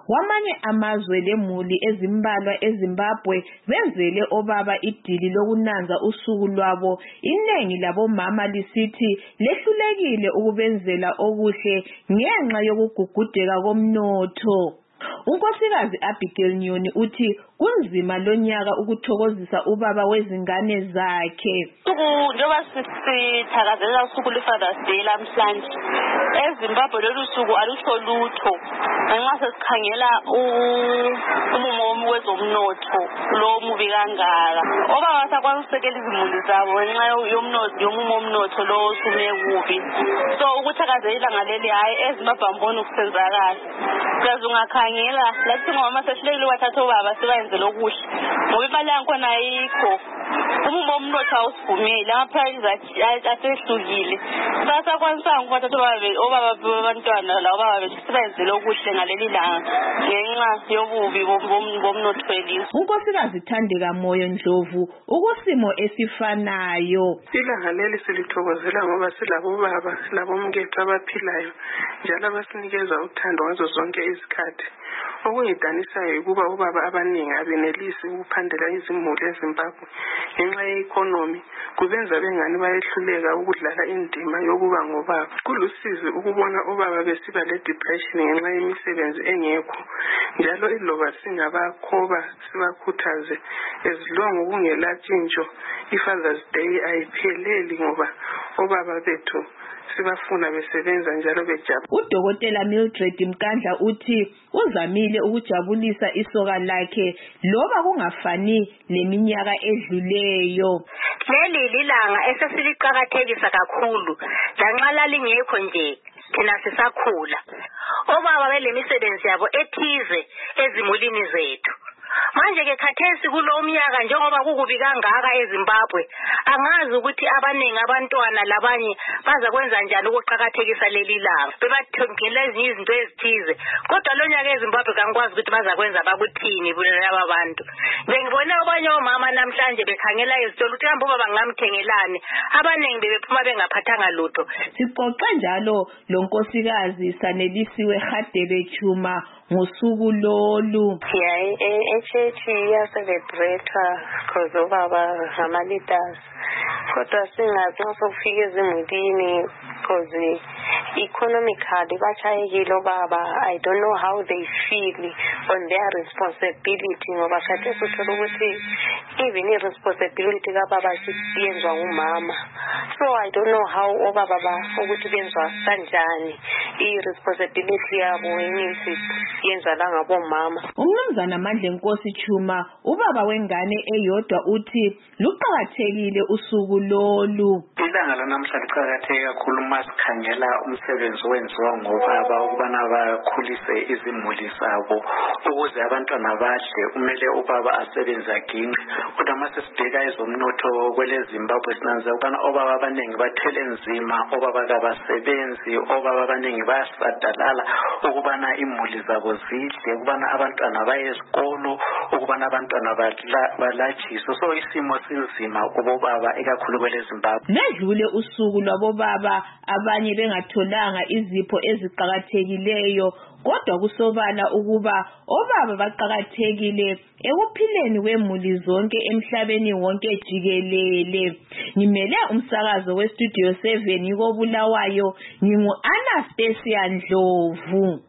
Wamanye amazwe lemuli ezimbalwa eZimbabwe benzele obaba idili lokunanza usuku lwabo. Inengi labomama lisithi lehlulekile ukubenzela okuhle ngenxa yokugugudeka komnotho. Unkosikazi Abigail Nyoni uthi kunzima lonyaka ukuthokozisa ubaba wezingane zakhe. Njengoba sithakazelela usuku lweFathers Day lamhlanje, eZimbabwe lolu suku alusho lutho ngenxa sesikhangela umumo wezomnotho lo mubi kangaka. Obaba basakwazi ukusekela izimuli zabo ngenxa yomumo womnotho lo osume kubi. So ukuthakazelela ngaleli hayi eZimbabwe amboni ukusenzakala. Kaze ungakhangela lathi ngoma sehlelile wathatha obaba sibayenzele okuhle ngoba imali yakhona ayikho. Umumo womnotho awusivumeli, ama-prices asehlukile. Basakwanisa ukuthatha obaba babantwana la obaba bethu sibayenzele okuhle ngaleli langa ngenxa yobubi bomnotho welizwe. Unkosikazi Thandeka Moyo Ndlovu ukusimo esifanayo. Ilanga leli silithokozela ngoba silabo baba labomkethu abaphilayo njalo abasinikeza uthando ngazo zonke izikhathi. Okungidanisayo ukuba ubaba abaningi abenelisi ukuphandela izimuli eZimbabwe ngenxa ye-economy kubenza bengani bayehluleka ukudlala indima yokuba ngobaba. Kulusizi ukubona obaba besiba le-depression ngenxa yemisebenzi engekho njalo iloba singabakhoba sibakhuthaze as long kungelatshintsho iFathers Day ayipheleli ngoba obaba bethu sibafuna besebenza njalo bejabula. Udokotela Mildred Mkandla uthi uzamile ukujabulisa isoka lakhe loba kungafani leminyaka edluleyo. Leli lilanga esesiliqhakathekisa kakhulu lanxa lalingekho nje thina sisakhula. Obaba belemisebenzi yabo ethize ezimulini zethu. Manje ke khathesi kulo umnyaka njengoba kukubi kangaka eZimbabwe angazi ukuthi abaningi abantwana labanye baza kwenza njani ukuqhakathekisa leli langa bebathongela ezinye izinto ezithize kodwa lo nyaka eZimbabwe kangikwazi ukuthi baza kwenza bakuthini laba bantu. Ngibone abanye omama namhlanje bekhangela izitolo ukuthi hambe ubaba ngamthengelani abaningi bebephuma bengaphathanga lutho. Sixoxe njalo lo nkosikazi Sanelisiwe Hadebe Chuma ngosuku lolu. Echechi iyacelebrate because obaba ngama-leaders kodwa singazi sokufika ezimulini because economically bachayekile obaba. I don't know how they feel on their responsibility ngoba khathesi uthola ukuthi even i-responsibility kababa siyenzwa ngumama. So I don't know how obaba ukuthi benzwa kanjani i-responsibility yabo yenza la ngabomama. Umnumzana Mandle Nkosi Chuma ubaba wengane eyodwa uthi luqhakathekile usuku lolu. Ilanga lanamhlanje liqhakatheke kakhulu masikhangela umsebenzi owenziwa ngobaba ukubana bakhulise izimuli zabo ukuze abantwana badle. Umele ubaba asebenze aginqe kodwa mase sibheka ezomnotho kwele Zimbabwe sinanza ukubana obaba abaningi bathwele nzima, obaba kabasebenzi, obaba abaningi bayasadalala ukubana imuli zabo zidle, ukubana abantwana baye esikolo, ukubana abantwana balatshiswe. So isimo sinzima kubobaba ekakhulu kwele Zimbabwe. Nedlule usuku lwabobaba abanye bengatholanga izipho eziqhakathekileyo kodwa kusobala ukuba obaba baqhakathekile ekuphileni kwemuli zonke emhlabeni wonke jikelele. Ngimele umsakazo weStudio 7 koBulawayo ngingu Anastasia Ndlovu.